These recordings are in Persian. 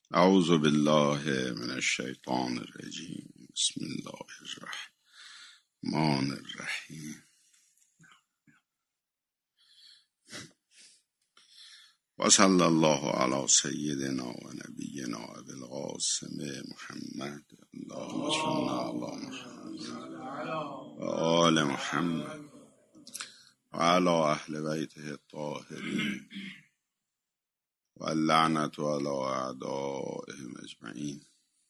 اعوذ بالله من الشیطان الرجیم. بسم الله الرحمن الرحیم. و صلی الله علی سیدنا و نبینا ابی القاسم محمد. اللهم صل علی محمد و آل محمد و علی اهل بیته الطاهرین و اللعنة علی اعدائهم اجمعین.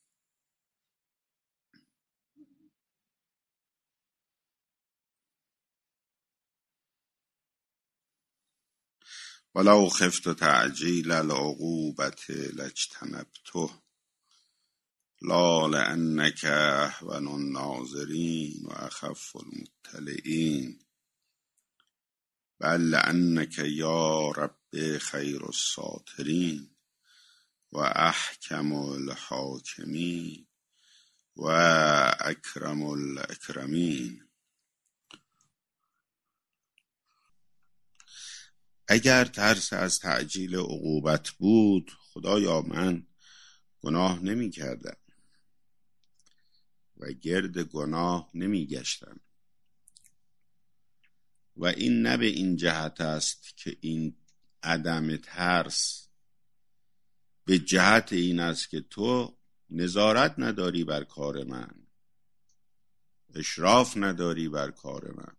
ولو خفت تعجیل العقوبة لاجتنبته لا لأنك أهون الناظرین و اخف المطلعین بل لأنك یا رب خیر الساترین و احکم الحاکمین و اکرم الاکرمین. اگر ترس از تعجیل عقوبت بود، خدایا من گناه نمی کردم و گرد گناه نمی گشتم و این نه به این جهت است که این عدم ترس به جهت این است که تو نظارت نداری بر کار من، اشراف نداری بر کار من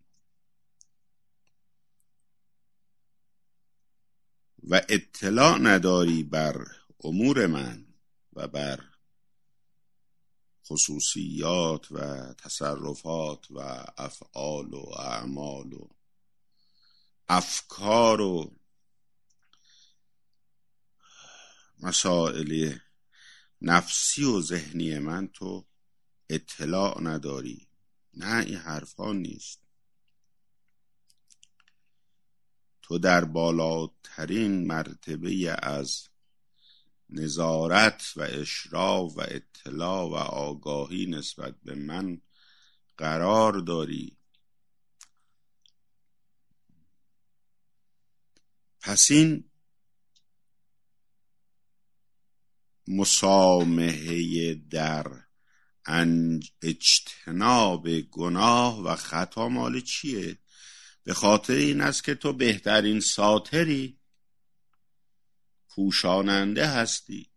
و اطلاع نداری بر امور من و بر خصوصیات و تصرفات و افعال و اعمال و افکار و مسائل نفسی و ذهنی من تو اطلاع نداری. نه، این حرفا نیست. تو در بالاترین مرتبه از نظارت و اشراف و اطلاع و آگاهی نسبت به من قرار داری. پس این مسامحه در اجتناب گناه و خطا مال چیه؟ به خاطر این است که تو بهترین ساتری، پوشاننده هستی،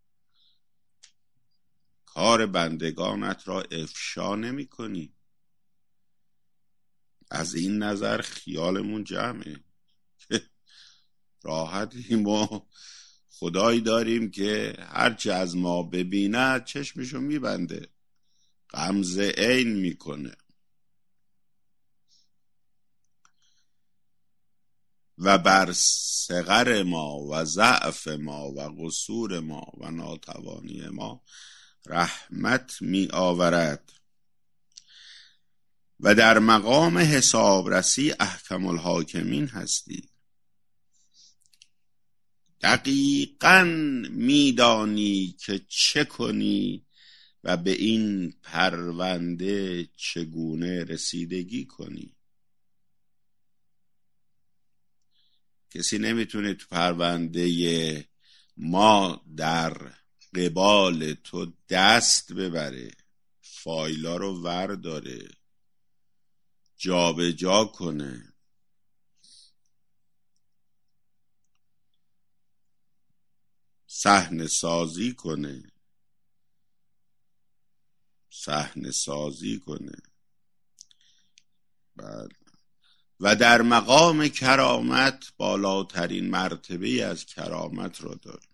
کار بندگانت را افشا نمی کنی. از این نظر خیالمون جمعه که راحتیم و خدایی داریم که هرچه از ما ببیند چشمشو میبنده، غمزه عین میکنه و بر صغر ما و ضعف ما و قصور ما و ناتوانی ما رحمت می آورد و در مقام حسابرسی احکم الحاکمین هستی. دقیقاً میدانی که چه کنی و به این پرونده چگونه رسیدگی کنی. کسی نمیتونه تو پرونده ما در قبال تو دست ببره، فایلا رو ورداره، جابجا کنه، صحنه سازی کنه. و در مقام کرامت بالاترین مرتبه از کرامت را داره.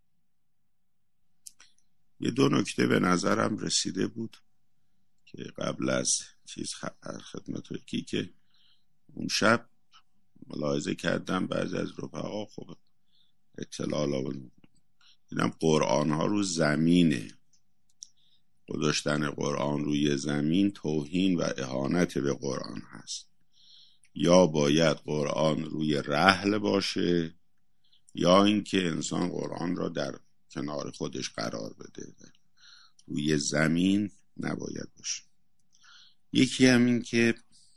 یه دو نکته به نظرم رسیده بود که قبل از خدمت یکی که اون شب ملاحظه کردم بعضی از رفقا خب اطلاع دیدم قرآن ها رو زمینه. گذاشتن قرآن روی زمین توهین و اهانت به قرآن هست. یا باید قرآن روی رحل باشه یا اینکه انسان قرآن را در کنار خودش قرار بده، روی زمین نباید باشه. یکی همین که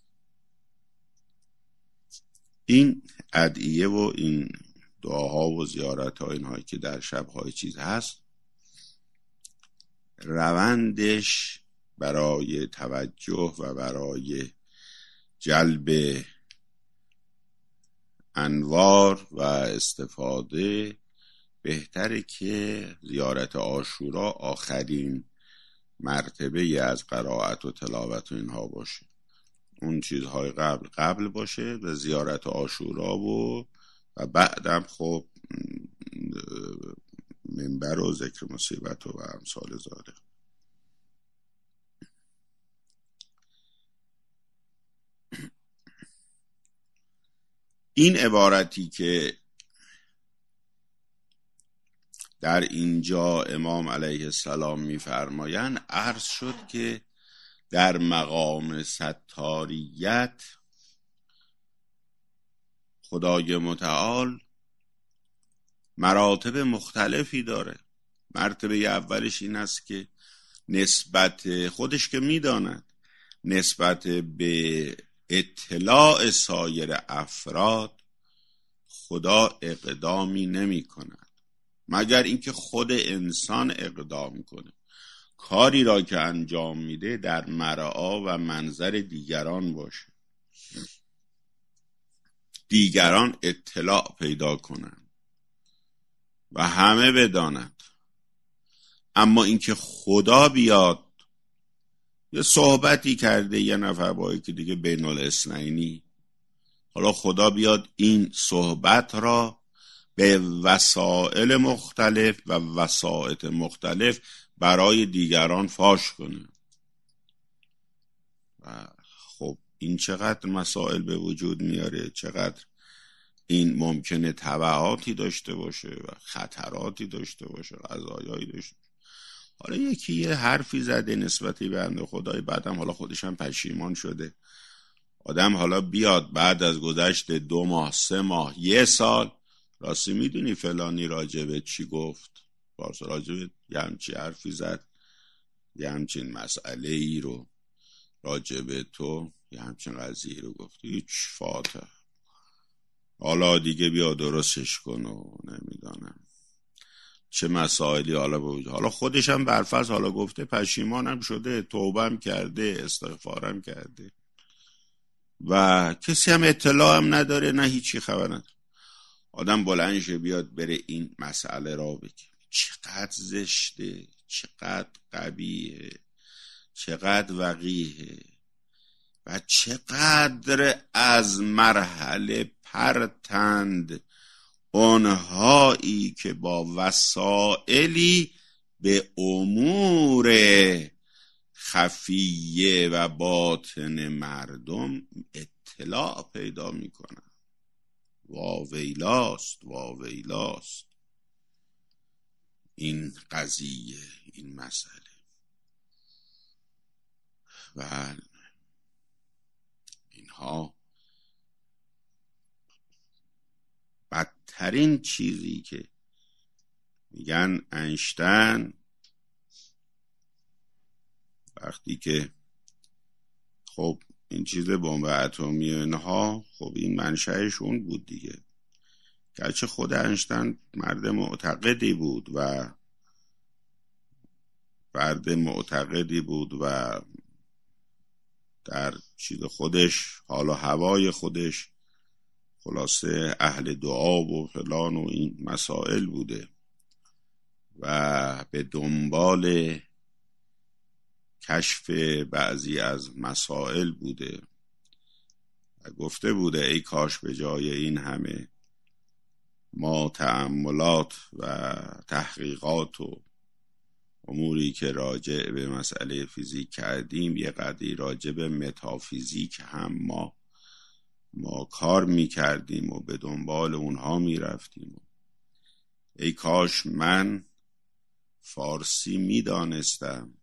این ادعیه و این دعاها و زیارتها اینهایی که در شبهای چیز هست روندش برای توجه و برای جلب انوار و استفاده بهتره که زیارت عاشورا آخرین مرتبه از قرائت و تلاوت و اینها باشه. اون چیزهای قبل باشه و زیارت عاشورا و بعدم خب منبر و ذکر مصیبت و امثال ذالک. این عبارتی که در اینجا امام علیه السلام میفرمایند عرض شد که در مقام ستاریت خدای متعال مراتب مختلفی داره. مرتبه اولش این است که نسبت خودش که میداند نسبت به اطلاع سایر افراد خدا اقدامی نمی کند مگر اینکه خود انسان اقدام کنه. کاری را که انجام میده در مرعا و منظر دیگران باشه، دیگران اطلاع پیدا کنند و همه بدانند. اما اینکه خدا بیاد یه صحبتی کرده یه نفر با یکی دیگه بین الاثنینی، حالا خدا بیاد این صحبت را به وسائل مختلف و وسائط مختلف برای دیگران فاش کنه. و خب این چقدر مسائل به وجود میاره، چقدر این ممکنه تبعاتی داشته باشه و خطراتی داشته باشه، قضایایی داشته باشه. حالا یکی یه حرفی زده نسبتی به بنده خدای، بعدم حالا خودش هم پشیمان شده. آدم حالا بیاد بعد از گذشت 2 ماه 3 ماه 1 سال، راستی میدونی فلانی راجبه چی گفت، پارسا راجبه یه همچین حرفی زد، یه همچین مسئله ای رو راجبه تو یه همچین قضیه رو گفت، هیچ فاتح، حالا دیگه بیا درستش کن و نمیدانم چه مسائلی حالا بود. حالا خودش هم برفرض حالا گفته پشیمانم شده، توبهم کرده، استغفارم کرده و کسی هم اطلاع هم نداره، نه هیچی خبر نداره. آدم بلندش بیاد بره این مسئله را بگه، چقدر زشته، چقدر قبیحه، چقدر وقیحه و چقدر از مرحله پرتند اونهایی که با وسائلی به امور خفیه و باطن مردم اطلاع پیدا میکنن. واویلاست، واویلاست این قضیه، این مسئله. و اینها بدترین چیزی که میگن اینشتین وقتی که خب این چیز بمب اتمی اینها، خب این منشأش اون بود دیگه، گرچه خود اینشتین مرد معتقدی بود و فرد معتقدی بود و در چیز خودش، حالا هوای خودش، خلاصه اهل دعا و فلان و این مسائل بوده و به دنبال کشف بعضی از مسائل بوده و گفته بوده ای کاش به جای این همه ما تأملات و تحقیقات و اموری که راجع به مسئله فیزیک کردیم یه قدری راجع به متافیزیک هم ما کار میکردیم و به دنبال اونها میرفتیم. ای کاش من فارسی میدانستم،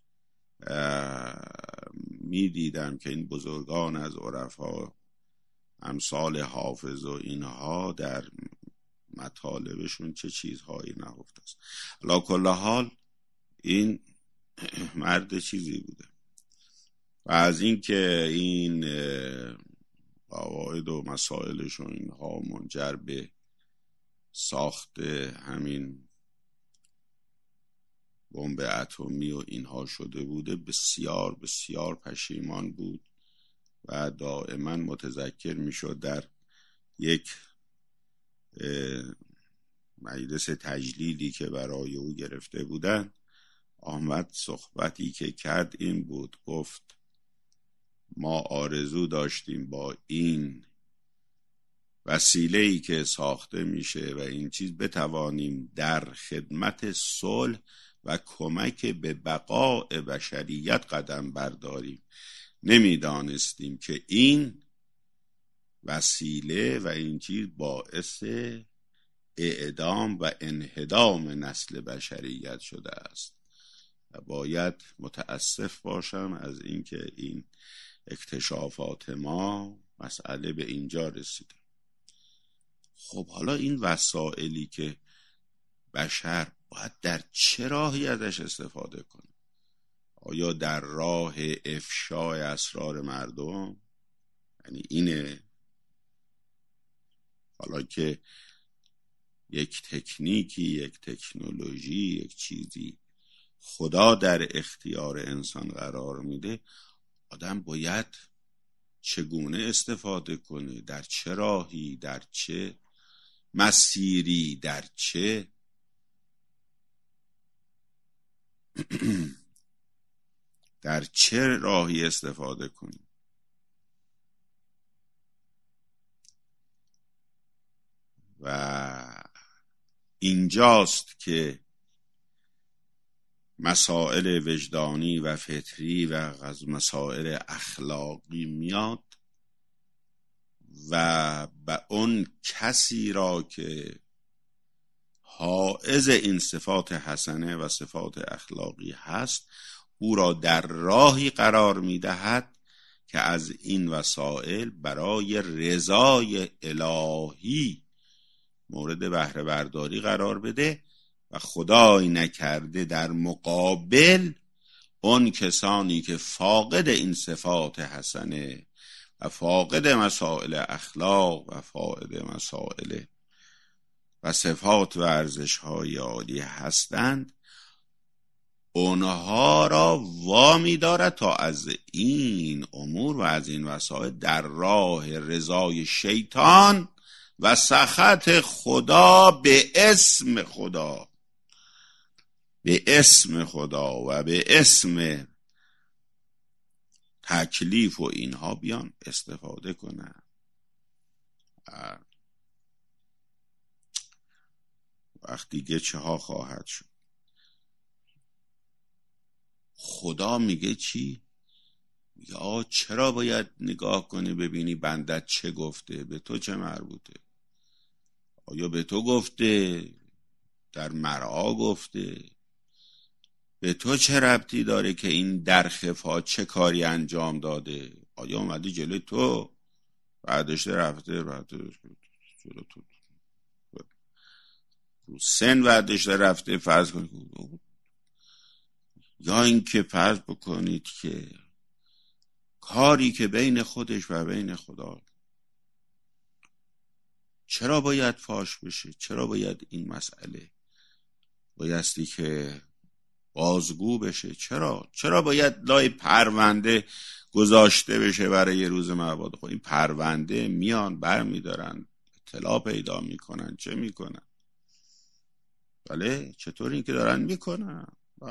میدیدم که این بزرگان از عرفا امثال حافظ و اینها در مطالبشون چه چیزهایی نهفته است. علی کل حال این مرد چیزی بوده و از این که این قواعد و مسائلش و اینها منجر به ساخت همین بمب اتمی و اینها شده بوده بسیار بسیار پشیمان بود و دائما متذکر میشد در یک مجلس تجلیلی که برای او گرفته بودن آمد صحبتی که کرد این بود، گفت ما آرزو داشتیم با این وسیله‌ای که ساخته میشه و این چیز بتوانیم در خدمت صلح و کمک به بقاء بشریت قدم برداریم. نمیدانستیم که این وسیله و این چیز باعث اعدام و انهدام نسل بشریت شده است و باید متاسف باشم از اینکه این اکتشافات ما مسئله به اینجا رسیده. خب حالا این وسائلی که بشر باید در چه راهی ازش استفاده کنه؟ آیا در راه افشای اسرار مردم؟ یعنی اینه؟ حالا که یک تکنیکی، یک تکنولوژی، یک چیزی خدا در اختیار انسان قرار میده، آدم باید چگونه استفاده کنه؟ در چه راهی، در چه مسیری، در چه در چه راهی استفاده کنه؟ و اینجاست که مسائل وجدانی و فطری و مسائل اخلاقی میاد و به اون کسی را که حائز این صفات حسنه و صفات اخلاقی هست او را در راهی قرار میدهد که از این وسائل برای رضای الهی مورد بهره برداری قرار بده و خدای نکرده در مقابل اون کسانی که فاقد این صفات حسنه و فاقد مسائل اخلاق و فاقد مسائل و صفات و ارزش‌های عالی هستند، اونها را وامی دارد تا از این امور و از این وسائل در راه رضای شیطان و سخط خدا به اسم خدا و به اسم تکلیف و اینها بیان استفاده کنن. وقتی دیگه چه ها خواهد شد؟ خدا میگه چی؟ یا چرا باید نگاه کنی ببینی بندت چه گفته؟ به تو چه مربوطه؟ آیا به تو گفته؟ در مرعا گفته؟ به تو چه ربطی داره که این در خفا چه کاری انجام داده؟ آیا اومده جلوی تو بعدش رفته جلو تو سن بعدش رفته فرض کنید، یا اینکه فرض بکنید که کاری که بین خودش و بین خدا، چرا باید فاش بشه؟ چرا باید این مسئله بایستی که بازگو بشه؟ چرا باید لای پرونده گذاشته بشه برای یه روز مبادا؟ خب این پرونده میان بر میدارن، اطلاع پیدا میکنن، چه میکنن؟ بله چطور این که دارن میکنن؟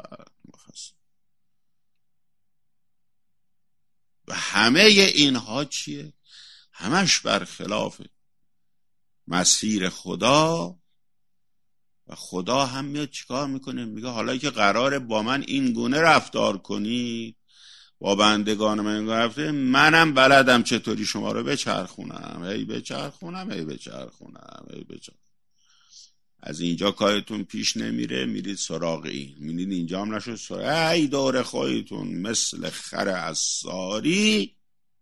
و همه اینها چیه؟ همش برخلاف مسیر خدا. و خدا هم میاد چیکار میکنه؟ میگه حالا که قراره با من این گونه رفتار کنید، با بندگان من گفته، منم بلدم چطوری شما رو بچرخونم، هی بچرخونم. از اینجا کارتون پیش نمیره، میرید سراغ این، میرید اینجا هم نشد سراغ ای دور خودتون مثل خر عصاری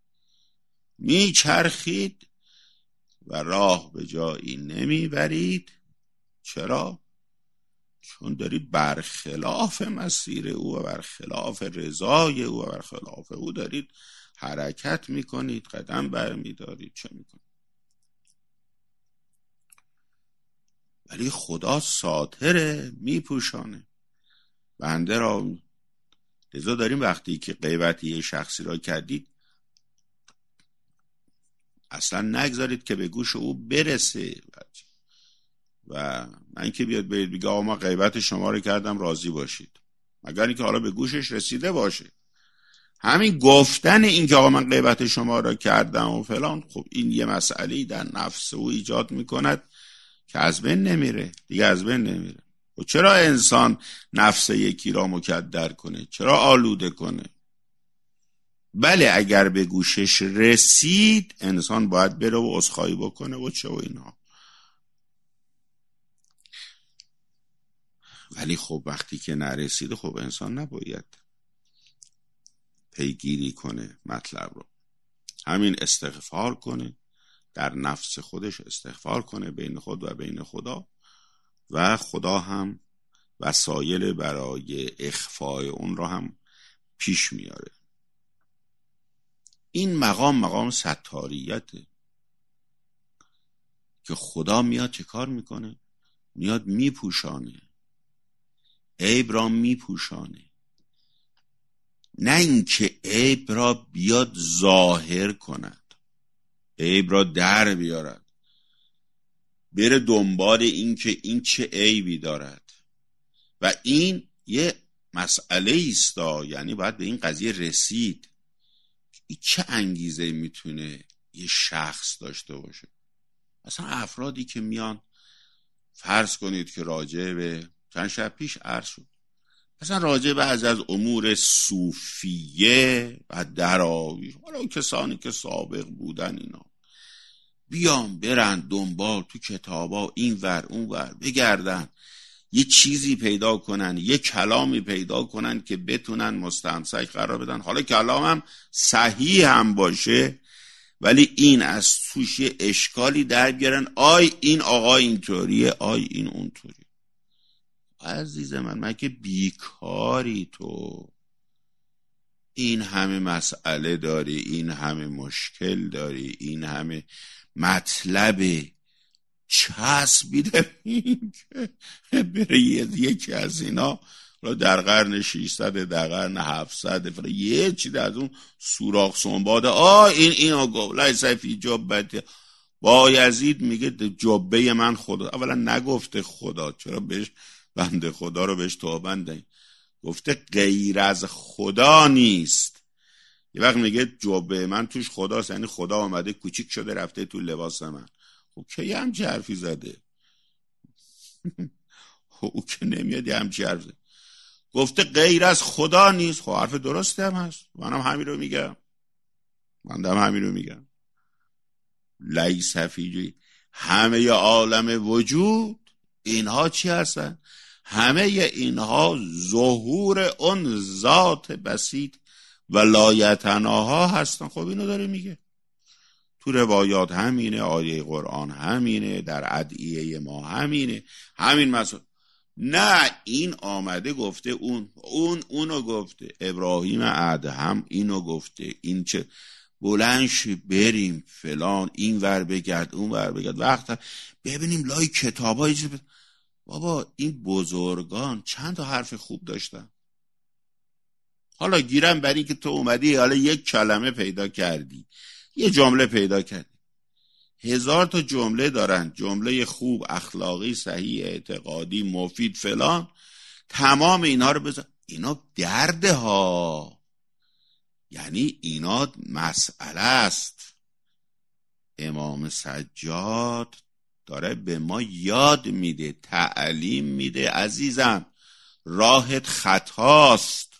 میچرخید و راه به جایی نمیبرید. چرا؟ چون دارید برخلاف مسیر او و برخلاف رضای او و برخلاف او دارید حرکت میکنید، قدم برمیدارید، چه میکنید؟ ولی خدا ساتره، میپوشانه. بنده را. لذا داریم وقتی که غیبت یه شخصی را کردید اصلا نگذارید که به گوش او برسه. و من که بیاد برید بگه آقا ما غیبت شما رو کردم راضی باشید، مگر اینکه حالا به گوشش رسیده باشه. همین گفتن این که آقا من غیبت شما را کردم و فلان، خب این یه مسئله در نفس او ایجاد میکند که از بین نمیره دیگه، از بین نمیره. و چرا انسان نفس یکی را مکدر کنه؟ چرا آلوده کنه؟ بله اگر به گوشش رسید انسان باید بره و عذرخواهی بکنه و چه و اینها. ولی خب وقتی که نرسید خب انسان نباید پیگیری کنه مطلب رو. همین استغفار کنه، در نفس خودش استغفار کنه بین خود و بین خدا، و خدا هم وسایل برای اخفای اون رو هم پیش میاره. این مقام ستاریته که خدا میاد چه کار میکنه؟ میاد میپوشانه، عیب را میپوشانه، نه اینکه عیب را بیاد ظاهر کند، عیب را در بیارد، بره دنبال این که این چه عیبی دارد. و این یه مسئله ایستا، یعنی باید به این قضیه رسید این چه انگیزه میتونه یه شخص داشته باشه. مثلا افرادی که میان، فرض کنید که راجع به چند شب پیش عرض شد، مثلا راجع به از امور صوفیه و دراویش، حالا کسانی که سابق بودن اینا بیان برن دنبال تو کتابا این ور اون ور بگردن، یه چیزی پیدا کنن، یه کلامی پیدا کنن که بتونن مستمسک قرار بدن. حالا کلامم صحیح هم باشه ولی این از توش یه اشکالی در بیارن، آی این آقا اینطوریه، آی این اونطوری. عزیز من که بیکاری تو، این همه مسئله داری، این همه مشکل داری، این همه مطلب چسبیده که بره یکی از اینا در قرن 600 در قرن 700 یه چیز از اون سوراخ سنباده اینو گفت لیس فی جبهتی. بایزید میگه جبه من خدا. اولا نگفته خدا، چرا بهش بنده خدا رو بهش توبند دهیم؟ گفته غیر از خدا نیست. یه وقت میگه جبه من توش خداست، یعنی خدا آمده کوچیک شده رفته تو لباس من. خب که همچه حرفی زده؟ او که نمیاد همچه حرف زده. گفته غیر از خدا نیست. خب حرف درسته هم هست، منم همین رو میگم. لیس فی همه عالم وجود اینها چی هستن؟ همه اینها ظهور اون ذات بسیط و لایتناها هستن. خب اینو داره میگه تو روایات، همینه، آیه قرآن همینه، در ادعیه ما همینه، همین مسئله. نه این آمده گفته اونو گفته، ابراهیم ادهم اینو گفته، این چه بلنش بریم فلان این ور بگرد اون ور بگرد، وقت ببینیم لای کتابای بابا این بزرگان چند تا حرف خوب داشتن. حالا گیرم بر این که تو اومدی حالا یک کلمه پیدا کردی، یه جمله پیدا کردی، 1000 تا جمله دارن، جمله خوب، اخلاقی، صحیح، اعتقادی، مفید فلان، تمام اینا رو بذار. اینا درده ها، یعنی اینا مسئله است. امام سجاد داره به ما یاد میده، تعلیم میده عزیزم راهت خطاست.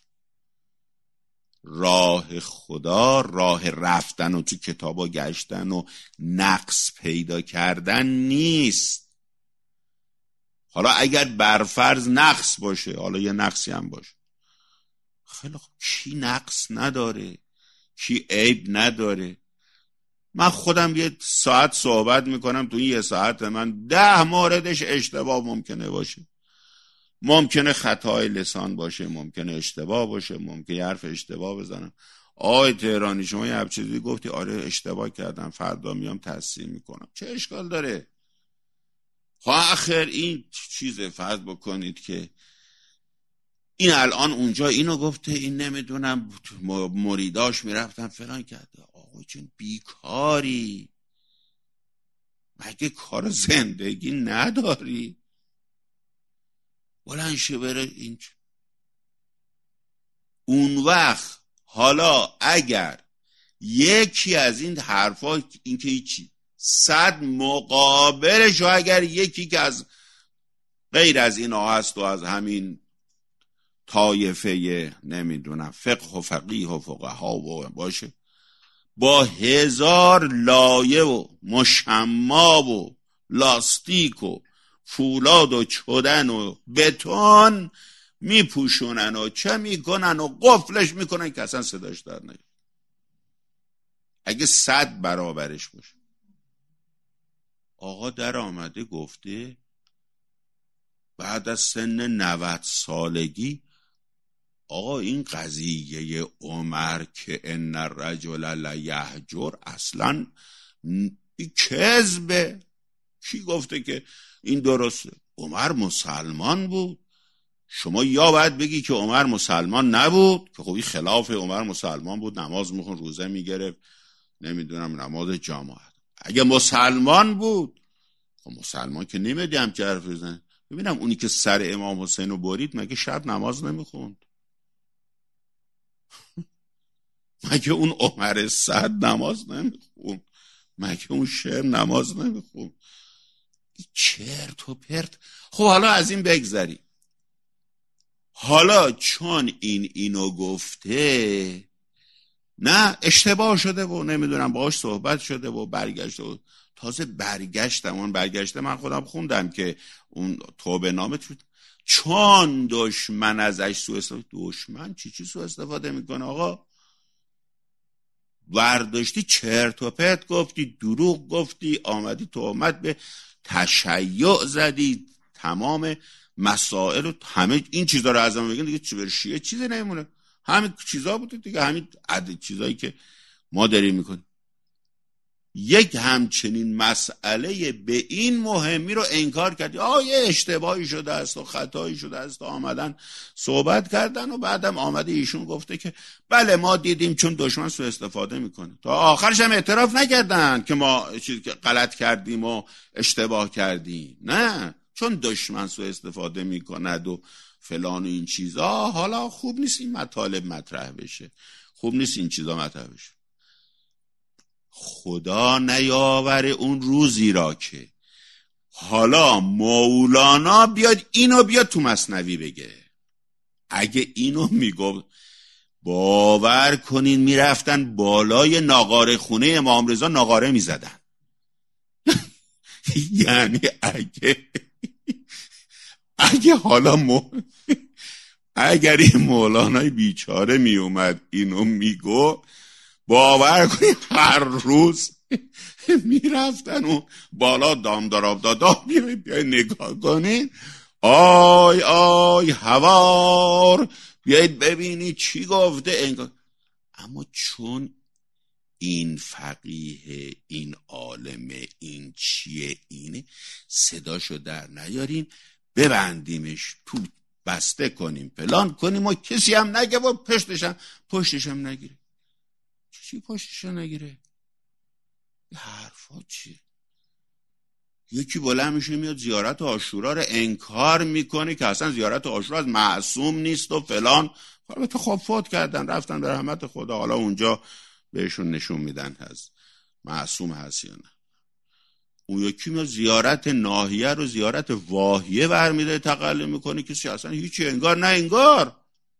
راه خدا راه رفتن و تو کتابا گشتن و نقص پیدا کردن نیست. حالا اگر برفرض نقص باشه، حالا یه نقصی هم باشه، خیلی خوب، کی نقص نداره؟ کی عیب نداره؟ من خودم یه ساعت صحبت میکنم، تو این یه ساعت من 10 موردش اشتباه ممکنه باشه، ممکنه خطای لسان باشه، ممکنه اشتباه باشه، ممکنه حرف اشتباه بزنم. آقای تهرانی شما یه چیزی گفتی، آره اشتباه کردم، فردا میام تصحیح میکنم، چه اشکال داره؟ آخر این چیز فرض بکنید که این الان اونجا اینو گفته، این نمیدونم مریداش میرفتن فلان کرده. آقا چون بیکاری، مگه کار زندگی نداری؟ بلند شه بره اینجا. اون وقت حالا اگر یکی از این حرفا، این که هیچی، 100 مقابلش، و اگر یکی که از غیر از اینا هست و از همین طایفه نمیدونم فقه و فقیه و فقها و باشه، با 1000 لایه و مشما و لاستیک و فولاد و چدن و بتون میپوشونن و چه میکنن و قفلش میکنن که اصلا صداش در نیاد. اگه 100 برابرش باشه. آقا در آمده گفته بعد از سن 90 سالگی، آقا این قضیه عمر که ان الرجل لیهجر اصلا کذبه. کی گفته که این درسته؟ عمر مسلمان بود. شما یا باید بگی که عمر مسلمان نبود، که خب این خلاف عمر مسلمان بود، نماز میخون، روزه میگرفت، نمیدونم نماز جماعت. اگه مسلمان بود، خب مسلمان که نمیدیم که حرف بزنه. ببینم اونی که سر امام حسین رو برید مگه شب نماز نمیخوند؟ مگه اون عمر سعد نماز نمیخوند؟ مگه اون شعر نماز نمیخوند؟ چرت و پرت. خب حالا از این بگذری. حالا چون اینو گفته، نه اشتباه شده و نمیدونم باهاش صحبت شده و برگشته و تازه برگشتم. اون برگشته من خودم خوندم که اون توبه نامه چون دشمن ازش سوء استفاده. دشمن چی سوء استفاده میکنه آقا؟ ورداشتی چرت و پرت گفتی، دروغ گفتی، آمدی تهمت به تشیع زدی، تمام مسائل و همه این چیزا رو از هم بگن دیگه. چی برشیه چیزی نمیمونه، همین چیزا بوده دیگه، همین عدد چیزایی که ما داریم میکنیم. یک همچنین مسئله به این مهمی رو انکار کردی. یه اشتباهی شده است و خطایی شده است و آمدن صحبت کردن و بعدم آمده ایشون گفته که بله ما دیدیم چون دشمن سوء استفاده میکنه. تا آخرش هم اعتراف نکردن که ما غلط کردیم و اشتباه کردیم. نه، چون دشمن سوء استفاده میکند و فلان و این چیزا. حالا خوب نیست این مطالب مطرح بشه، خوب نیست این چیزا مطرح بشه. خدا نیاوره اون روزی را که حالا مولانا بیاد اینو بیاد تو مثنوی بگه. اگه اینو میگفت باور کنین میرفتن بالای ناقاره خونه امام رضا ناقاره میزدن. یعنی اگه حالا اگر این مولانای بیچاره میومد اینو میگو، باور کنید هر روز میرفتن اون بالا دامداراب دادا بیای نگاه کنین. آی هوار بیایید ببینید چی گفته انگار. اما چون این فقیه، این عالمه، این چیه، اینه، صداشو در نیارین، ببندیمش تو، بسته کنیم، فلان کنیم و کسی هم نگه و پشتش هم نگیره. چی پشتش نگیره؟ حرفا چیه؟ یکی بلند میشه میاد زیارت عاشورا رو انکار میکنه که اصلا زیارت عاشورا از معصوم نیست و فلان. البته خب فوت کردن، رفتن به رحمت خدا، حالا اونجا بهشون نشون میدن از معصوم هست یا نه. اون یکی میاد زیارت ناحیه رو زیارت واهیه برمیده تقلل میکنه، کسی اصلا هیچی انگار نه انگار.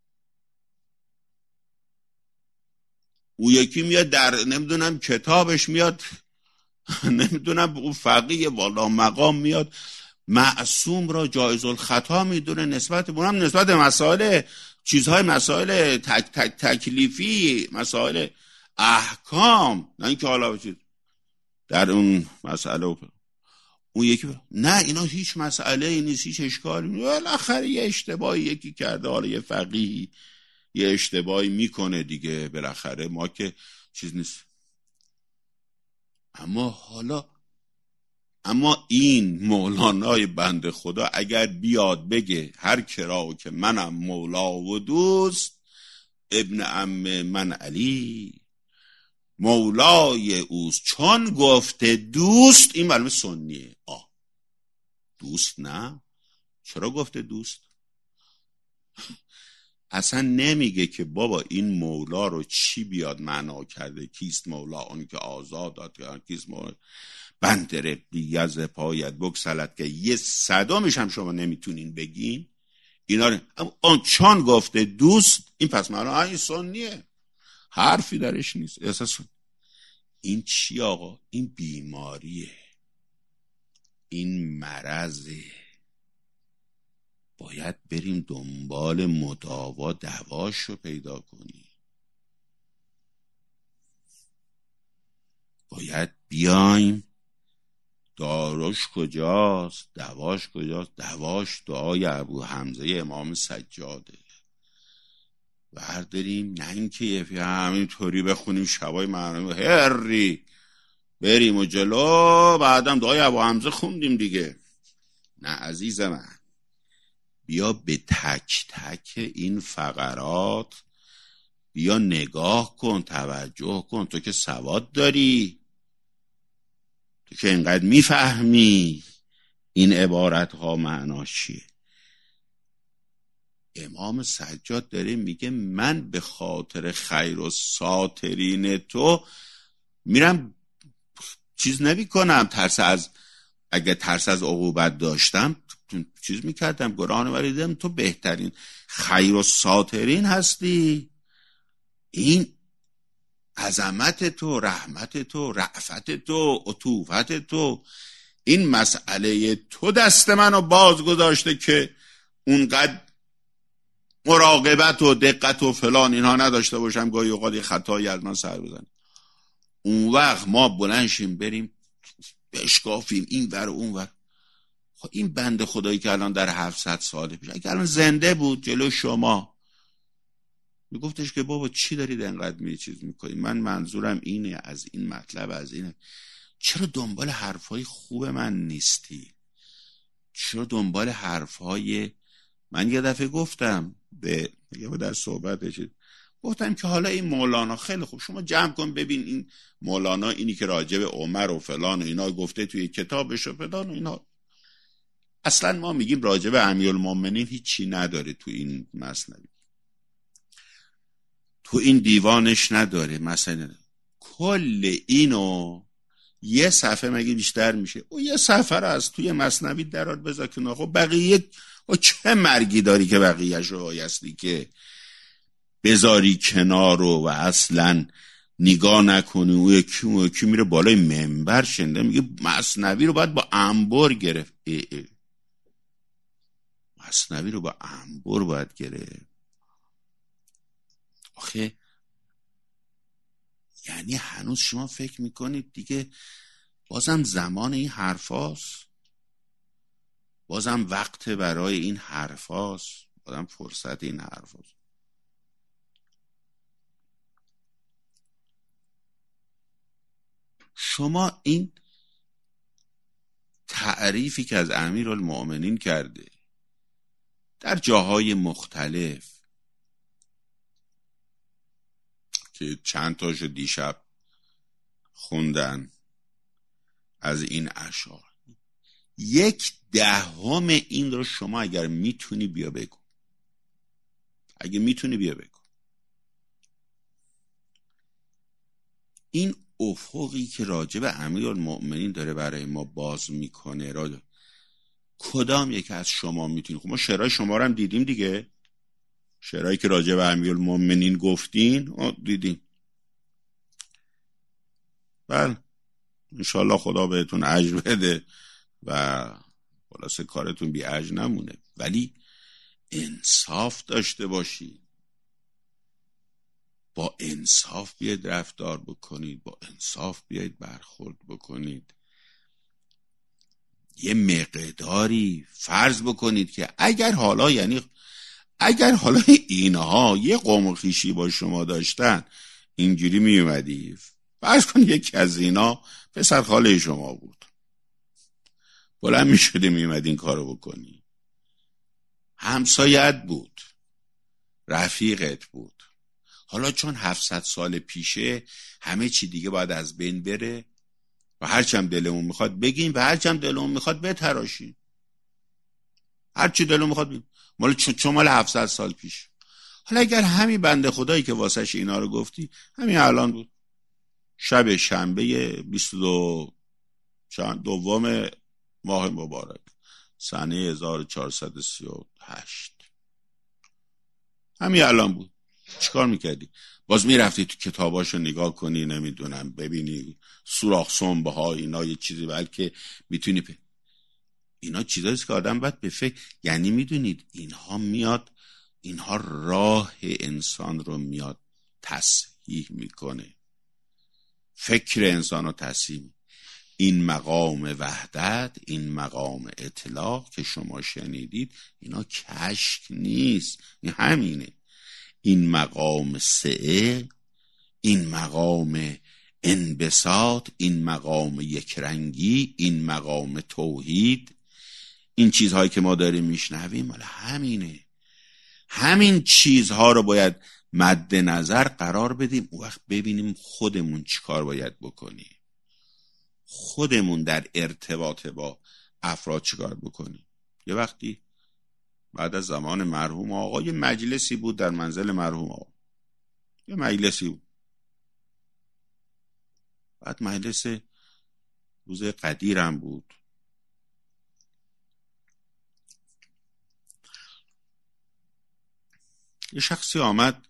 اون یکی میاد در نمیدونم کتابش میاد نمیدونم اون فقیه والا مقام میاد معصوم را جایز الخطا میدونه نسبت به اونم، نسبت به مسائل چیزهای مسائل تکلیفی، مسائل احکام، نه اینکه حالا بچید در اون مسئله اون یکی نه اینا هیچ مسئله ای نیست، هیچ اشکالی نیست. بالاخره یه اشتباهی یکی کرده، حالا یه فقیهی یه اشتباهی میکنه دیگه، بالاخره ما که چیز نیست. اما حالا اما این مولانای بنده خدا اگر بیاد بگه هر کرا که منم مولا و دوست، ابن عم من علی مولای اوست چون گفته دوست، این معلومه سنیه. دوست نه، چرا گفته دوست؟ اصلا نمیگه که بابا این مولا رو چی بیاد معنا کرده، کیست مولا؟ اون که آزاد داد، کیست مولا؟ بندر بیز پایت بکسلت که یه صدامش هم شما نمیتونین بگین اینا رو. اون چون گفته دوست، این پس معنا این سنیه، حرفی درش نیست. احساس این چی آقا؟ این بیماریه، این مرضه، باید بریم دنبال مداوا، دواش رو پیدا کنیم. باید بیایم داروش کجاست، دواش کجاست؟ دواش دعای ابو حمزه امام سجاده. برداریم، نه اینکه یه همینطوری بخونیم شبای معنی هری بریم و جلو بعدم دعای ابو حمزه خوندیم دیگه. نه عزیز من، بیا به تک تک این فقرات بیا نگاه کن، توجه کن. تو که سواد داری، تو که اینقدر میفهمی این عبارت ها معناش چیه. امام سجاد داره میگه من به خاطر خیر و ساترین تو میرم چیز نمی کنم، اگه ترس از عقوبت داشتم چیز میکردم، گناه نوریدم. تو بهترین خیر و ساترین هستی. این عظمت تو، رحمت تو، رأفت تو، عطوفت تو، این مسئله تو دست منو باز گذاشته که اونقدر مراقبت و دقت و فلان اینها نداشته باشم، گاهی اوقات خطایی از من سر بزنه. اون وقت ما بلند شیم بریم بشکافیم این ور و اون ور. خب این بنده خدایی که الان در 700 ساله پیش اگه الان زنده بود جلو شما میگفتش که بابا چی دارید انقدر چیز میکنید، من منظورم اینه، از این مطلب، از اینه. چرا دنبال حرفای خوب من نیستی؟ چرا دنبال حرفای من؟ یه دفعه گفتم در صحبت گفتم که حالا این مولانا خیلی خوب، شما جمع کن ببین این مولانا اینی که راجع به عمر و فلان و اینا گفته توی کتابش و فلان و اینا، اصلا ما میگیم راجع به امیرالمومنین هیچی نداره تو این مثنوی، تو این دیوانش نداره. مثلا کل اینو یه صفحه مگه بیشتر میشه؟ او یه صفحه رو از توی مثنوی درار بذار کنار. خب بقیه چه مرگی داری که بقیهش رو بایستی که بذاری کنار و اصلا نگاه نکنی؟ او یکی میره بالای منبر شنده میگه مثنوی رو باید با انبر گرفت. مثنوی رو با انبر باید گرفت. آخه یعنی هنوز شما فکر میکنید دیگه بازم زمان این حرفاست؟ بازم وقت برای این حرفاست؟ بازم فرصت این حرفاست؟ شما این تعریفی که از امیرالمؤمنین کرده در جاهای مختلف که چند تاشو دیشب خوندن از این اشعار، 1/10 این رو شما اگر میتونی بیا بگو، اگه میتونی بیا بگو. این افقی که راجع به امیرالمؤمنین داره برای ما باز میکنه، کدام یک از شما میتونی؟ خب ما شعرهای شما رو هم دیدیم دیگه، شعرهایی که راجع به امیرالمؤمنین گفتین دیدیم. بله انشالله خدا بهتون اجر بده و خلاصه کارتون بی اجر نمونه، ولی انصاف داشته باشید، با انصاف بیاید رفتار بکنید، با انصاف بیاید برخورد بکنید. یه مقداری فرض بکنید که اگر حالا اینها یه قوم و خویشی با شما داشتن اینجوری می اومدی، فرض کن یکی از اینا پسر خاله شما بود، بلند میشدی میومدی این کارو بکنی. همسایت بود، رفیقت بود. حالا چون 700 سال پیشه همه چی دیگه باید از بین بره و هرچم دلمون میخواد بگیم و هرچم دلمون میخواد بتراشیم. هرچی دلمون میخواد بگیم. چون مال 700 سال پیش. حالا اگر همین بنده خدایی که واسش اینا رو گفتی همین الان بود، شب شنبه 22 دوم ماه مبارک سنه 1438 همین الان بود، چیکار میکردی؟ باز میرفتی تو کتاباشو نگاه کنی، نمیدونم ببینی سوراخ سنبه ها اینا یه چیزی، بلکه میتونی اینا چیزاییست که آدم باید به فکر، یعنی میدونید اینها میاد، اینها راه انسان رو میاد تصحیح میکنه، فکر انسان رو تصحیح. این مقام وحدت، این مقام اطلاق که شما شنیدید، اینا کشک نیست، این همینه. این مقام سعه، این مقام انبساط، این مقام یکرنگی، این مقام توحید، این چیزهایی که ما داریم میشنویم مال همینه. همین چیزها رو باید مد نظر قرار بدیم، اون وقت ببینیم خودمون چی کار باید بکنیم، خودمون در ارتباط با افراد چی کار بکنیم. یه وقتی بعد از زمان مرحوم آقا یه مجلسی بود در منزل مرحوم آقا، یه مجلسی بود. بعد مجلس روز قدیرم بود. یه شخصی آمد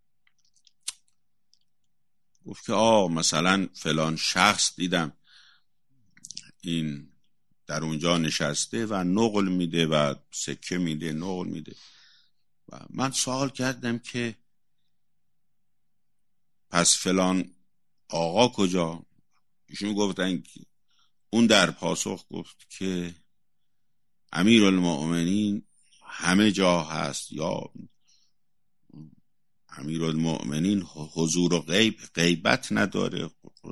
گفت که مثلا فلان شخص دیدم این در اونجا نشسته و نقل میده و سکه میده، نقل میده. و من سوال کردم که پس فلان آقا کجا؟ ایشون گفتن که اون در پاسخ گفت که امیرالمؤمنین همه جا هست، یا امیرالمؤمنین حضور و غیبت نداره.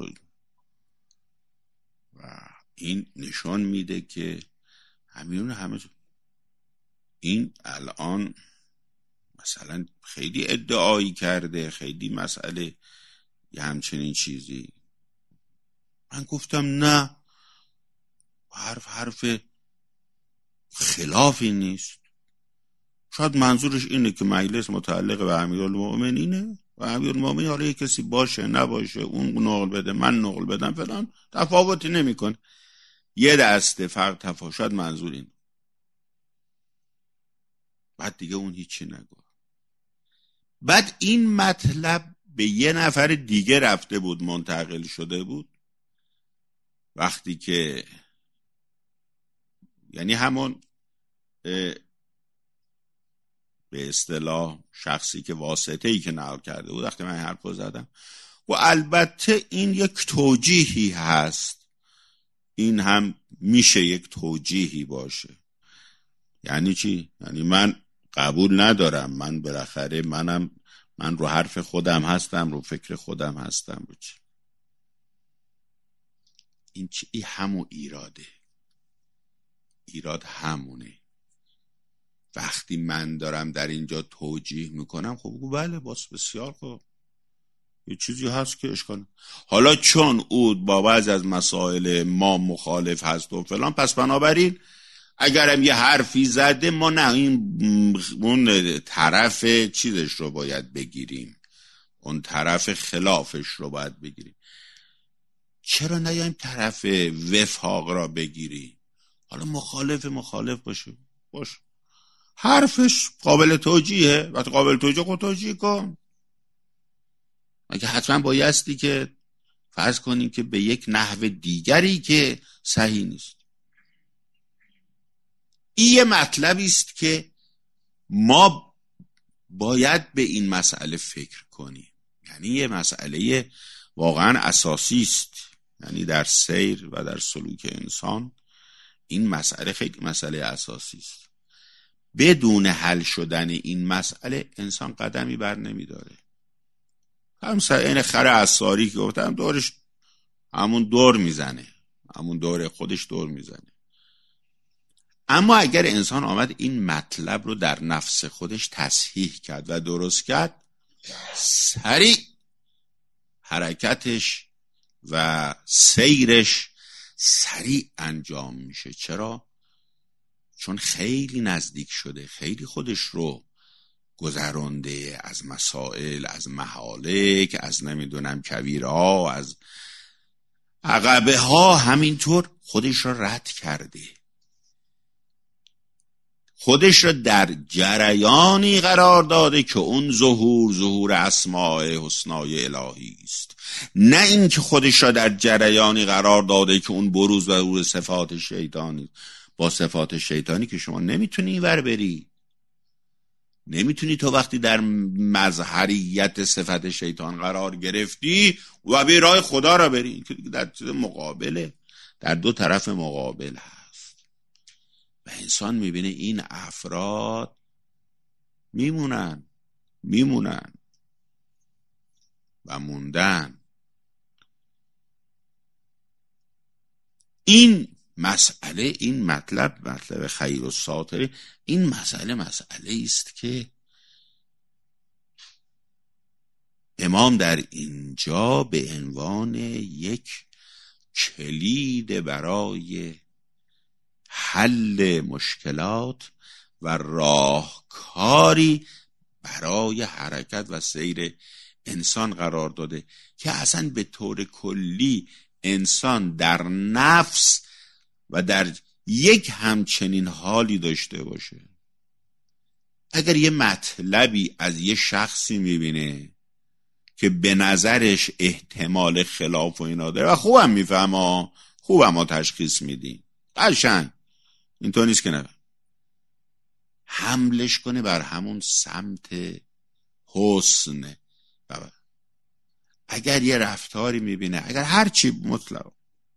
و این نشان میده که امیرون همه جا. این الان مثلا خیلی ادعایی کرده، خیلی مسئله یه همچنین چیزی. من گفتم نه، حرف خلافی نیست. شاید منظورش اینه که مجلس متعلق به امیرالمؤمنینه و امیرالمؤمنین حالا یه کسی باشه نباشه، اون نقل بده من نقل بدم فلان، تفاوتی نمیکنه، یه دسته فرق تفاوت. شاید منظور این. بعد دیگه اون هیچی نگو. بعد این مطلب به یه نفر دیگه رفته بود، منتقل شده بود. وقتی که یعنی همون به اصطلاح شخصی که واسطه‌ای که نقل کرده بود، وقتی من حرفو زدم و البته این یک توجیهی هست، این هم میشه یک توجیهی باشه. یعنی چی؟ یعنی من قبول ندارم، من بالاخره من رو حرف خودم هستم، رو فکر خودم هستم، رو چی؟ این چی؟ این همون ایراده. ایراد همونه. وقتی من دارم در اینجا توجیه میکنم، خب بله باز بسیار خوب، یه چیزی هست که اشکال. حالا چون او با بعض از مسائل ما مخالف هست و فلان، پس بنابراین اگرم یه حرفی زده ما نه اون طرف چیزش رو باید بگیریم، اون طرف خلافش رو باید بگیریم. چرا نیاییم طرف وفاق را بگیریم؟ حالا مخالف باشه حرفش قابل توجیهه، وقتی قابل توجیه خود توجیه کن. اگه حتما بایستی که فرض کنیم که به یک نحو دیگری که صحیح نیست. این یه مطلبی است که ما باید به این مسئله فکر کنیم. یعنی یه مسئله واقعا اساسی است. یعنی در سیر و در سلوک انسان این مسئله خیلی مسئله اساسی است. بدون حل شدن این مسئله انسان قدمی بر نمیداره. این خر عصاری که گفتم دورش همون دور میزنه، همون دور خودش دور میزنه. اما اگر انسان آمد این مطلب رو در نفس خودش تصحیح کرد و درست کرد، سریع حرکتش و سیرش سریع انجام میشه. چرا؟ چون خیلی نزدیک شده، خیلی خودش رو گذرانده از مسائل، از مهالک، از نمیدونم کویرها، از عقبه ها، همینطور خودش رو رد کرده، خودش را در جریانی قرار داده که اون ظهور اسماء حسنای الهی است، نه اینکه خودش را در جریانی قرار داده که اون بروز و ظهور صفات شیطانی. با صفات شیطانی که شما نمیتونی ور بری، نمیتونی. تو وقتی در مظهریت صفت شیطان قرار گرفتی و به راه خدا را بری، که در چیز مقابله، در دو طرف مقابل هست. و انسان میبینه این افراد میمونن و موندن. این مسئله، این مطلب خیر الساتر، این مسئله است که امام در اینجا به عنوان یک کلید برای حل مشکلات و راهکاری برای حرکت و سیر انسان قرار داده که اصلا به طور کلی انسان در نفس و در یک همچنین حالی داشته باشه. اگر یه مطلبی از یه شخصی میبینه که به نظرش احتمال خلاف و اینا داره و خوبم میفهمه، خوبم تشخیص میدیم، قشنگ اینطور نیست که نه، حملش کنه بر همون سمت حسن. اگر یه رفتاری میبینه، اگر هرچی مطلق،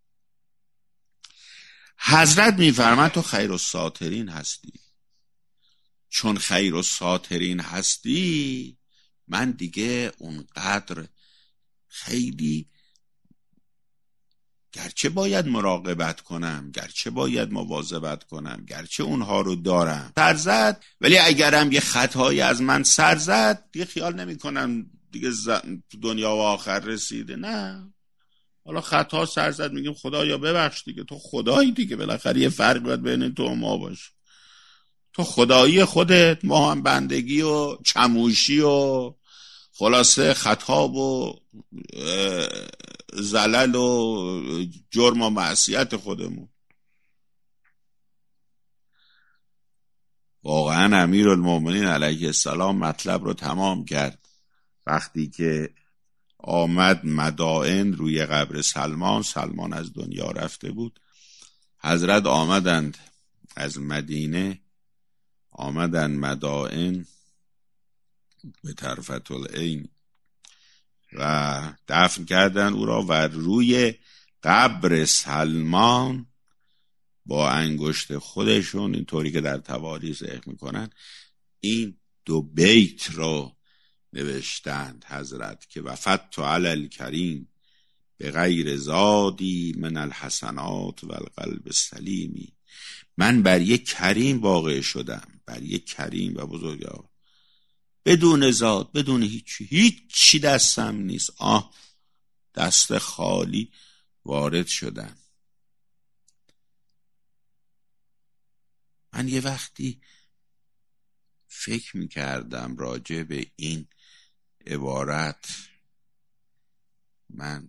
حضرت میفرماید تو خیر الساترین هستی. چون خیر الساترین هستی، من دیگه اونقدر خیلی گرچه باید مراقبت کنم، گرچه باید مواظبت کنم، گرچه اونها رو دارم سر زد، ولی اگرم یه خطایی از من سر زد دیگه خیال نمی کنم دیگه دنیا و آخر رسیده. نه، حالا خطا سر زد میگیم خدایا ببخش دیگه، تو خدایی دیگه، بالاخره یه فرق باید بین تو و ما باشه. تو خدایی خودت، ما هم بندگی و چموشی و خلاصه خطا و زلل و جرم و معصیت خودمون. واقعا امیرالمومنین علیه السلام مطلب رو تمام کرد وقتی که آمد مدائن روی قبر سلمان از دنیا رفته بود. حضرت آمدند از مدینه، آمدند مدائن به طرفت العین و دفن کردن او را و روی قبر سلمان با انگشت خودشون، اینطوری که در تواریخ ذکر میکنن، این دو بیت رو نوشتند حضرت که وفدت علی الکریم به غیر زادی من الحسنات و القلب السلیمی. من بر یک کریم واقع شدم، بر یک کریم و بزرگوار، بدون زاد، بدون هیچی دستم نیست، دست خالی وارد شدم. من یه وقتی فکر میکردم راجع به این عبارت، من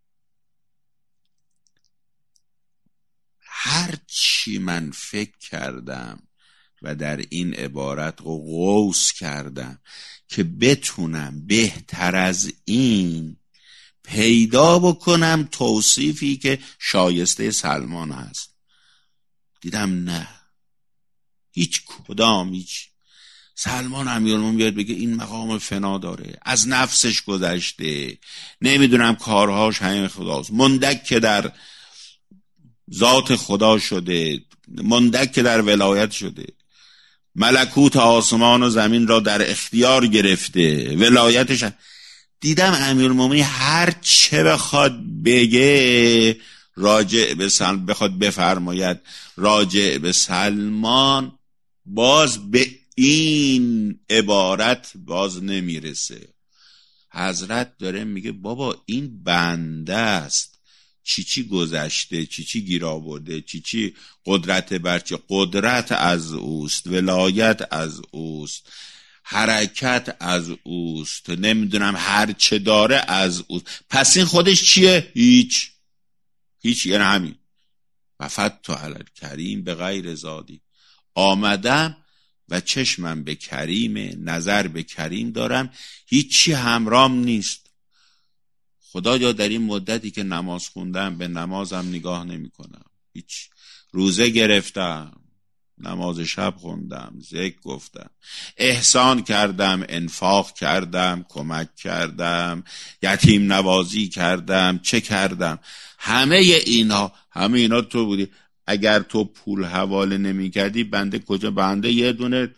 هر چی من فکر کردم و در این عبارت غوص کردم که بتونم بهتر از این پیدا بکنم توصیفی که شایسته سلمان هست، دیدم نه، هیچ سلمان امیرالمومنین بیاد بگه این مقام فنا داره، از نفسش گذشته، نمیدونم کارهاش همه خداست، مندک که در ذات خدا شده، مندک که در ولایت شده، ملکوت آسمان و زمین را در اختیار گرفته، ولایتش. دیدم امیرالمومنین هر چه بخواد بگه راجع به سلمان بخواد بفرماید راجع به سلمان، باز به این عبارت باز نمیرسه. حضرت داره میگه بابا این بنده است، چی گذشته، چی گیر آورده، چی قدرت برچه، قدرت از اوست، ولایت از اوست، حرکت از اوست، نمیدونم هر چه داره از اوست. پس این خودش چیه؟ هیچ. یعنی همین. وفتو علی کریم به غیر زادی، آمدم و چشمم به کریمه، نظر به کریم دارم، هیچی همرام نیست. خدایا در این مدتی که نماز خوندم به نمازم نگاه نمی کنم، هیچ. روزه گرفتم، نماز شب خوندم، ذکر گفتم، احسان کردم، انفاق کردم، کمک کردم، یتیم نوازی کردم، چه کردم؟ همه اینا تو بودی. اگر تو پول حواله نمی کردی بنده کجا؟ بنده یه دونه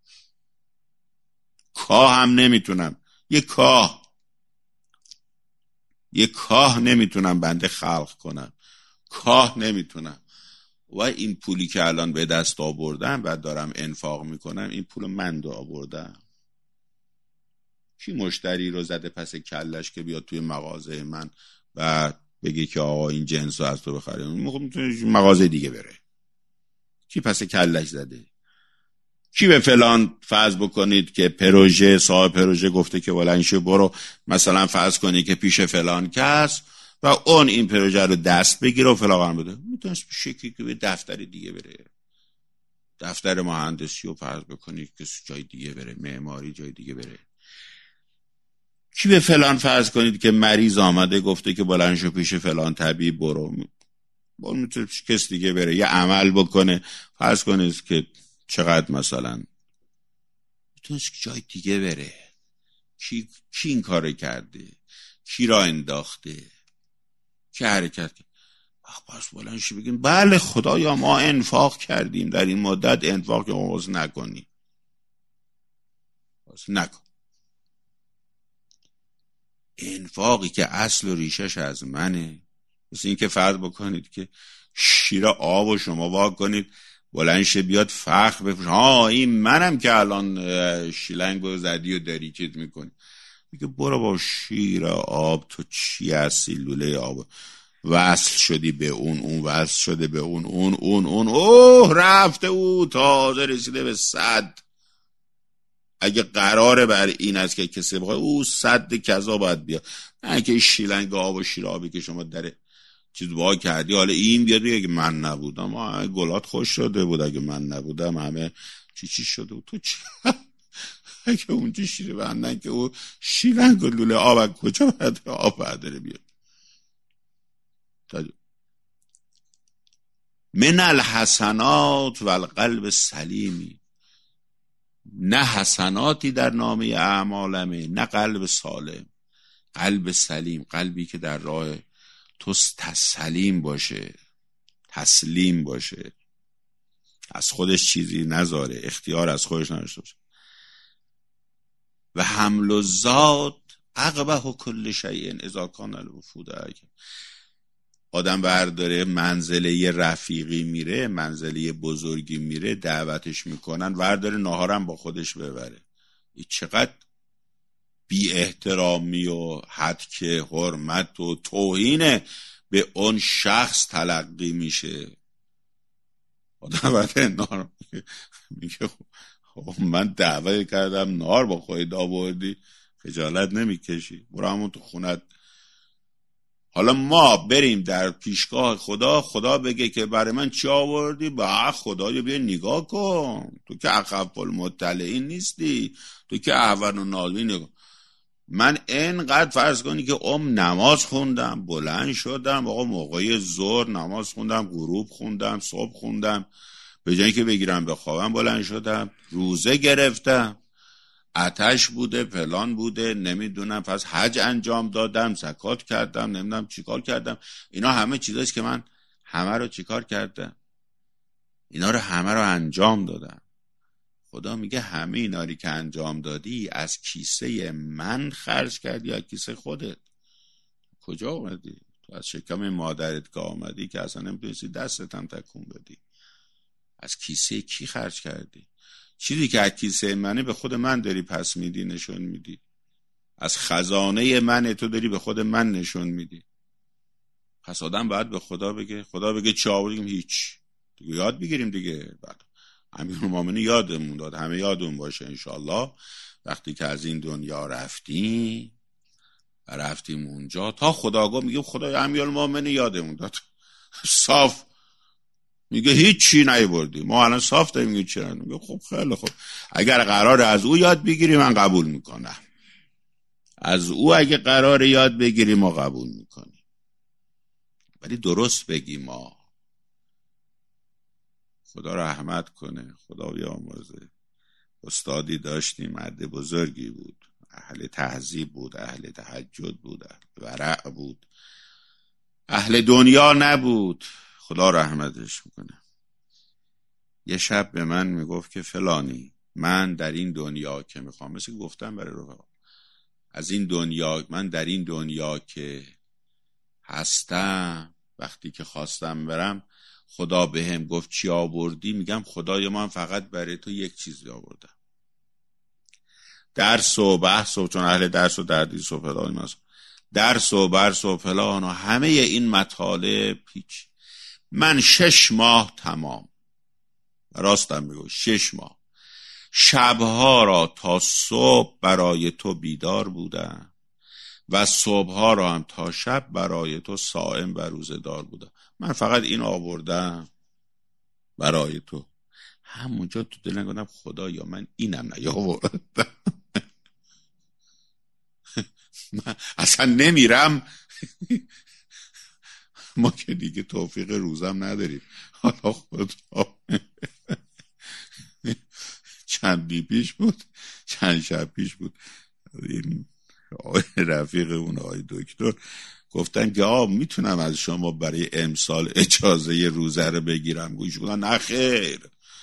کاه هم نمیتونم، یه کاه نمیتونم بنده خلق کنم، کاه نمیتونم. و این پولی که الان به دست آوردم و دارم انفاق میکنم، این پول من دو آوردم. کی مشتری رو زده پس کلش که بیاد توی مغازه من و بگه که آقا این جنس رو از تو بخره؟ میتونه مغازه دیگه بره. کی پس کلش زده؟ کی به فلان فرض بکنید که پروژه، صاحب پروژه گفته که ولنشه برو مثلا فرض کنید که پیش فلان کس و اون این پروژه رو دست بگیره و فلان بده، میتونه شکلی که به دفتر دیگه بره، دفتر مهندسی رو فرض بکنید که جای دیگه بره، معماری جای دیگه بره. کی به فلان فرض کنید که مریض آمده گفته که بلندشو پیش فلان طبیب برو، میتونه کس دیگه بره یه عمل بکنه، فرض کنید که چقدر مثلا میتونه جای دیگه بره. کی این کار کرده؟ کی را انداخته؟ کی حرکت کرد؟ پس بلندشو بگیم بله خدایا ما انفاق کردیم در این مدت، انفاق که عوض نکنی، نکن. انفاقی که اصل و ریشش از منه. مثل این که فرض بکنید که شیر آب و شما واق کنید بلندشه بیاد فخر بفرش، این منم که الان شیلنگ رو زدی و داری چیز میکنی. میگه برو با شیر آب، تو چی هستی؟ لوله آب، وصل شدی به اون وصل شده به اون رفته او تازه رسیده به 100. اگه قراره بر این است که کسی بخواه او 100 کذا باید بیاد، نه که شیلنگ آب و شیر آبی که شما در چیز با کردی حالا این بیاد بگه من نبودم، همه گلات خوش شده بود، اگه من نبودم همه چی شده بود. تو چی؟ اگه اون چی شیره بندن که او شیلنگ و لوله آب کجا باید آب برداره بیاد؟ من الحسنات و القلب سلیمی، نه حسناتی در نامه اعمالمه نه قلب سالم. قلب سلیم، قلبی که در راه تو تسلیم باشه، تسلیم باشه، از خودش چیزی نذاره، اختیار از خودش نداشته باشه. و حمل و زاد اقبح کل شیء اذا کان الوفود اگه آدم برداره منزله رفیقی میره، منزله بزرگی میره، دعوتش میکنن برداره ناهارم با خودش ببره، این چقدر بی احترامی و حدک حرمت و توهین به اون شخص تلقی میشه. آدم برداره نار میگه خب من دعوت کردم نار با خودت آوردی، خجالت نمیکشی؟ برو همون تو خونت. حالا ما بریم در پیشگاه خدا بگه که برای من چی آوردی؟ با خدایا بیا نگاه کن، تو که اخف المطلعین نیستی، تو که احون و ناظرین. من اینقدر فرض کنی که نماز خوندم، بلند شدم، آقا موقع ظهر نماز خوندم، غروب خوندم، صبح خوندم، به جایی که بگیرم بخوابم بلند شدم، روزه گرفتم، آتش بوده، فلان بوده، نمیدونم، پس حج انجام دادم، زکات کردم، نمیدونم چیکار کردم. اینا همه چیزاست که من همه رو چیکار کردم؟ اینا رو همه رو انجام دادم. خدا میگه همه اینا رو که انجام دادی از کیسه من خرج کردی یا کیسه خودت؟ کجا اومدی؟ تو از شکم مادرت که آمدی که اصلا نمیتونستی دستت هم تکون بدی. از کیسه کی خرج کردی؟ چیزی که از کیسه منه به خود من داری پس میدی، نشون میدی. از خزانه من تو داری به خود من نشون میدی. پس آدم باید به خدا بگه چی آوردیم؟ هیچ. دیگه یاد بگیریم دیگه. بعد امیرالمومنین یادمون داد، همه یادمون باشه انشالله. وقتی که از این دنیا رفتیم اونجا تا خداگاه میگه خدای امیرالمومنین یادمون داد. صاف میگه هیچ چی نیاوردیم. ما الان صاف داریم میگه چرا؟ میگه خب خیلی خوب، اگر قرار از او یاد بگیری من قبول میکنم. از او اگه قرار یاد بگیری ما قبول میکنیم. ولی درست بگیم. ما خدا رحمت کنه، خدا بیامرزه. استادی داشتیم، مرد بزرگی بود، اهل تهذیب بود، اهل تهجد بود، اهل ورع بود، اهل دنیا نبود، خدا رحمتش کنه. یه شب به من میگفت که فلانی، من در این دنیا که میخوام، مثل گفتم برای رفقا، از این دنیا، من در این دنیا که هستم، وقتی که خواستم برم خدا بهم گفت چی آوردی؟ میگم خدای من فقط برای تو یک چیزی آوردم، درس و بحث و، چون اهل درس و تدریس و فلان، درس و برس و فلان و همه این مطالب پیچ. من 6 ماه تمام، راستم میگم 6 ماه، شبها را تا صبح برای تو بیدار بودم و صبحها را هم تا شب برای تو صائم و روزه‌دار بودم. من فقط این آوردم برای تو. همونجا تو دلم گفتم خدایا من اینم نیاوردم. من اصلا نمیرم. ما که دیگه توفیق روزم نداریم. حالا خدا چندی پیش بود، چند شب پیش بود، این رفیق اون آقای دکتر گفتن که میتونم از شما برای امسال اجازه روزه رو بگیرم؟ گوش بودن نه خیر،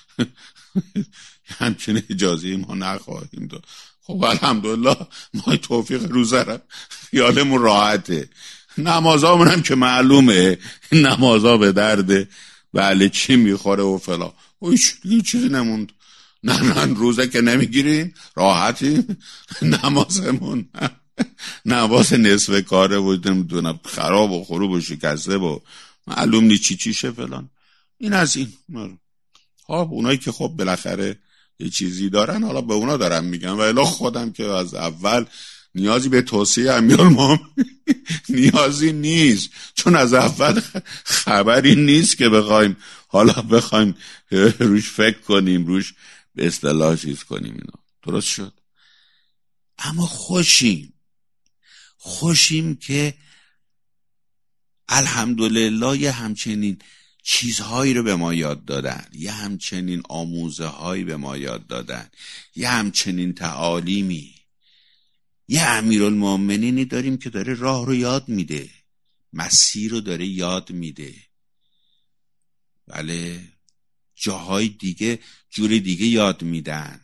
همچنین اجازه ما نخواهیم داد. خب الحمدلله ما توفیق روزه رو خیالمون راحته. نمازامون هم که معلومه نمازا به درده بله چی میخوره و فلا، هیچ چیزی نموند. نه روزه که نمیگیریم، راحتیم. نمازمون نماز نصف کاره بود، نمیدونم خراب و خروب و شکسته و معلوم نی چیشه فلان. این از این. اونایی که خب بالاخره یه چیزی دارن، حالا به اونا دارم میگم، و الا خودم که از اول نیازی به توصیه امیرالمومنین نیازی نیست، چون از اول خبری نیست که بخوایم روش فکر کنیم، روش به اصطلاح چیز کنیم. اینا درست شد. اما خوشیم که الحمدلله یه همچنین چیزهایی رو به ما یاد دادن، یه همچنین آموزه هایی به ما یاد دادن، یه همچنین تعالیمی. یه امیرالمومنینی داریم که داره راه رو یاد میده، مسیر رو داره یاد میده. بله جاهای دیگه جور دیگه یاد میدن.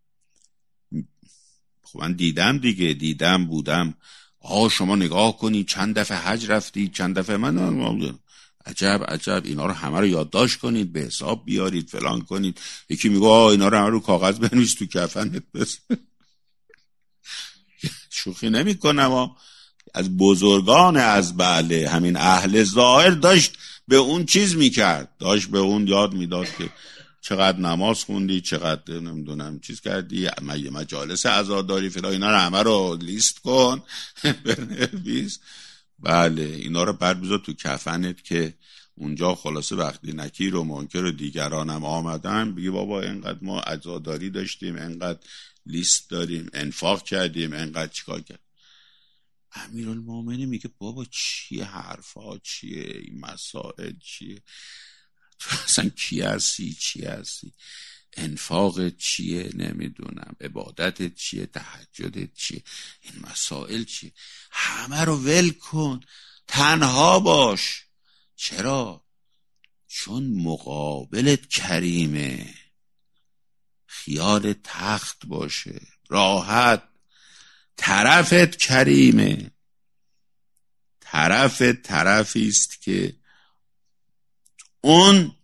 خب من دیدم بودم. شما نگاه کنی چند دفعه حج رفتی، چند دفعه من عجب اینا رو همه رو یادداشت کنید، به حساب بیارید، فلان کنید. یکی میگه اینا رو همه رو کاغذ بنویس تو کفنت بس. شوخی نمی کنم. از بزرگان از بله همین اهل ظاهر داشت به اون چیز میکرد، داشت به اون یاد میداد که چقدر نماز خوندی، چقدر نمیدونم چیز کردی، مجالس عزاداری فلان، اینا رو همه رو لیست کن بنویس. بله اینا رو بذار تو کفنت که اونجا خلاصه وقتی نکیر و منکر و دیگرانم آمدن بگی بابا اینقدر ما عزاداری داشتیم، اینقدر لیست داریم، انفاق کردیم، اینقدر چیکار کردیم. امیرالمومنین میگه بابا چیه حرفا، چیه این مسائل، چیه تو اصلا چی هستی، انفاق چیه، نمیدونم عبادت چیه، تهجد چیه، این مسائل چیه، همه رو ول کن، تنها باش. چرا؟ چون مقابلت کریمه، خیال تخت باشه، راحت، طرفت کریمه، طرفی است که اون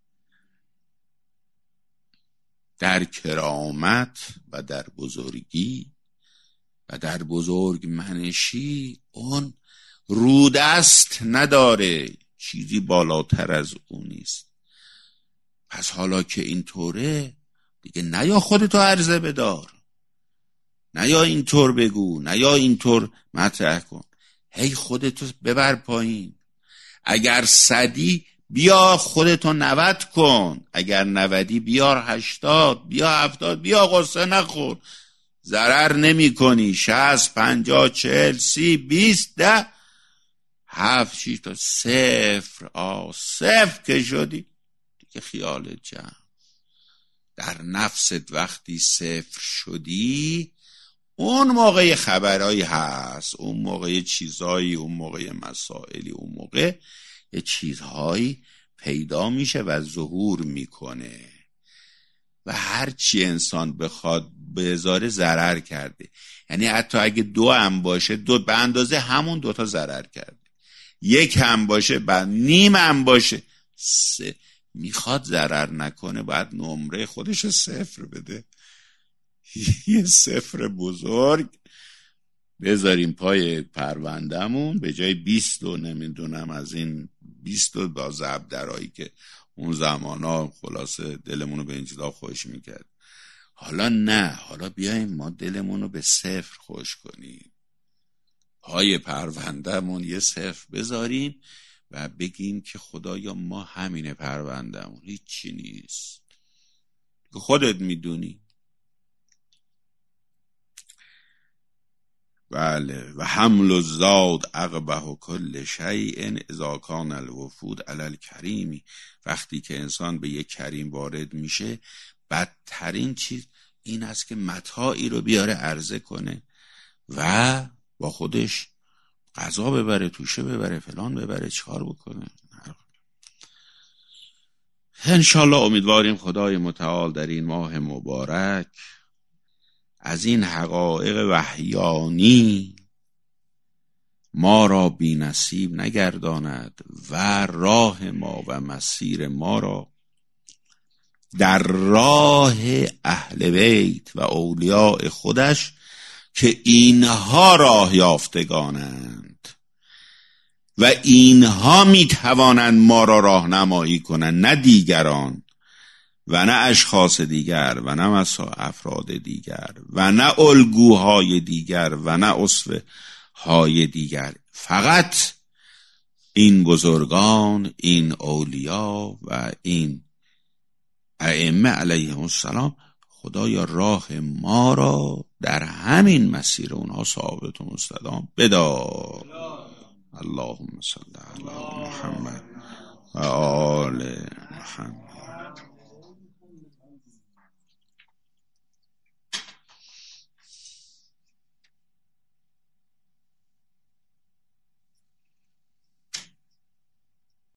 در کرامت و در بزرگی و در بزرگ منشی اون رودست نداره، چیزی بالاتر از اون نیست. پس حالا که اینطوره دیگه نیا خودتو عرضه بدار، نیا اینطور بگو، نیا اینطور مطرح کن، هی خودتو ببر پایین. اگر 100 بیا خودتو 90 کن، اگر 90 بیار 80، بیا 70، بیا قصه نخور، ضرر نمی کنی. 60 50 40 30 20 10 7 6 تا 0. صفر که شدی دیگه خیالت جمع. در نفست وقتی 0 شدی اون موقع خبرایی هست، اون موقع چیزایی، اون موقع مسائلی، اون موقع یه چیزهایی پیدا میشه و ظهور میکنه و هر چی انسان بخواد بذاره ضرر کرده. یعنی حتی اگه 2 هم باشه، 2 به اندازه همون 2 تا ضرر کرده. 1 هم باشه، بعد نیم هم باشه، 3. میخواد ضرر نکنه باید نمره خودش 0 بده. یه 0 بزرگ بذاریم پای پروندهمون به جای 20 نمیدونم از این 20 با ضرب درایی که اون زمانا خلاصه دلمونو به این چیزا خوش میکرد. حالا نه، حالا بیایم ما دلمونو به 0 خوش کنیم، پای پروندهمون یه 0 بذاریم و بگیم که خدایا ما همینه پروندهمون، هیچی نیست، خودت میدونی. بله. و حمل الزاد عقبه کل شیء اذا کان الوفود علی الکریم. وقتی که انسان به یک کریم وارد میشه بدترین چیز این است که متاعی رو بیاره عرضه کنه و با خودش غذا ببره، توشه ببره، فلان ببره، چیکار بکنه. انشالله امیدواریم خدای متعال در این ماه مبارک از این حقایق وحیانی ما را بی نصیب نگرداند و راه ما و مسیر ما را در راه اهل بیت و اولیاء خودش که اینها راه یافتگانند و اینها می توانند ما را راهنمایی کنند، نه دیگران و نه اشخاص دیگر و نه افراد دیگر و نه الگوهای دیگر و نه اسوه های دیگر. فقط این بزرگان، این اولیا و این ائمه علیهم السلام خدایا راه ما را در همین مسیر اونها ثابت و مستدام بدار. اللهم صل علی محمد و آل محمد.